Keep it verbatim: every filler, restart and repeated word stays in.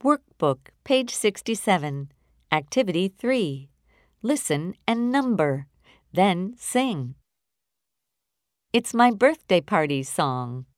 Workbook, page sixty-seven. Activity three. Listen and number, then sing. It's my birthday party song.